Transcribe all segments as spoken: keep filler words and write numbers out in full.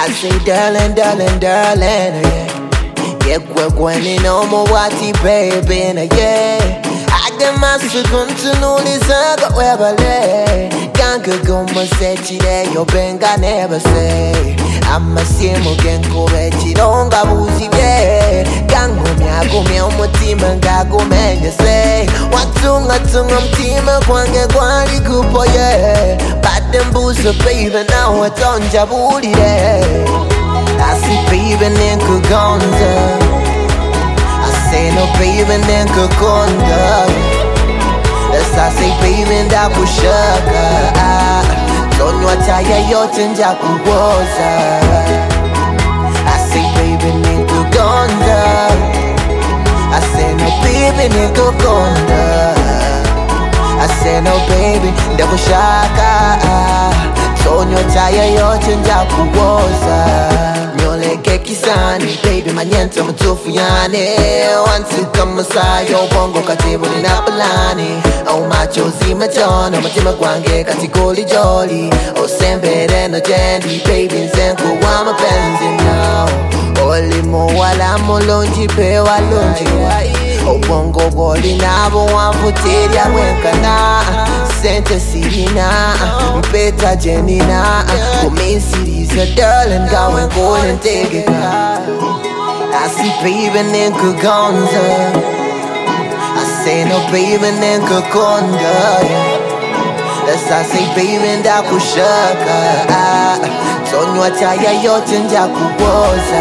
I say darling, darling, darling, yeah. Yeah, quick when you know more what he baby, yeah. I get my second to know this I got where I lay. Can't go my set today, your bang I never say. I'm a same again, go at you don't go woozy, yeah. Can't go me, I go me on my team and go man, you say. What tongue, a tongue, I'm team, a quang, a quandy group, yeah. But them booze are baby, now it's on Jabudi, yeah. I see baby, and could gonza. Say no baby nenga konda. As I say baby nda kushaka. Tonyo ataya yote nja kuwoza. I say baby nenga konda. I say no baby nenga konda. I say no baby nda kushaka. Tonyo ataya yote nja kuwoza. Nyoleke kisani, baby manyento mtufu yane. Wansi kama sayo, bongo katibu ni napalani. Au machozi matono, matima kwange katikoli jolly. O sembere no jendi, baby nzenku wa mapenzi now. Oli mo wala mo lonji pe wa lonji. O bongo goli nabo wamfuteria wenkana. Sente sirina, mpeta jenina. Kumensiri a darling, go and go and take it. I see baby nigga gonza. I say no baby nigga konda. As I say baby nda kushaka. Tonyo ataya yote nda kuwoza.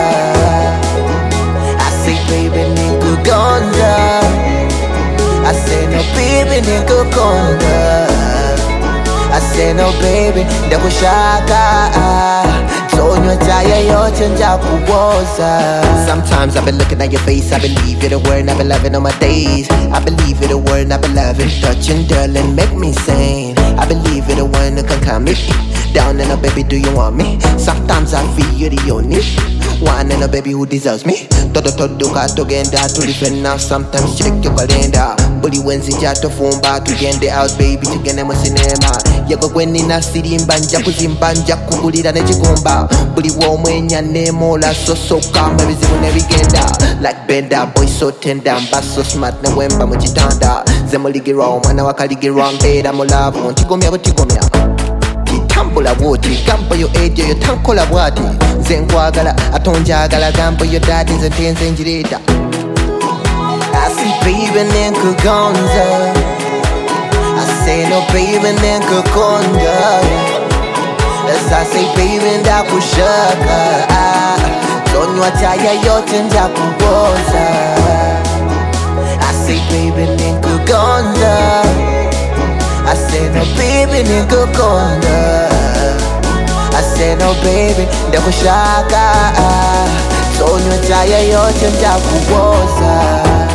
I say baby nigga gonza. I say no baby nigga konda. I say no baby, nda kushaka. Tonyo taya yote nja kuwoza. Sometimes I've been looking at your face, I believe you're the word I've been loving on my days. I believe you're the word I've been loving. Touching darling, make me sane. I believe you're the one who can calm me down. And a baby, do you want me? Sometimes I feel you're the only one and a baby who deserves me. Todo todo kato genda to defend now. Sometimes check your calendar. Buli wenzi jato fumba to get the out baby to get them a cinema. Yako kweni na siri mbanja kuzimbanja kugulira nechikumba. Buli womwenya nemola so so kama bizibu nebigenda. Like benda boy so tender mba so smart na wemba mchitanda. Zemo ligi wrong mana wakaligi wrong beda molavu nchigomya butigomya. Tambula woti, gambo yo ejo yo tankola wati. Zenkwagala, atonjagala gambo yo dadi nzentenze njirita. I see baby nenka gonza. I say no baby nenka konda. As I say baby nda kushaka. Tonyo ataya yote nda kuwoza. I say baby nenka gonza. I say no baby nigga konda. I say no baby nda kushaka. Tonyo taya yote nda kuwoza.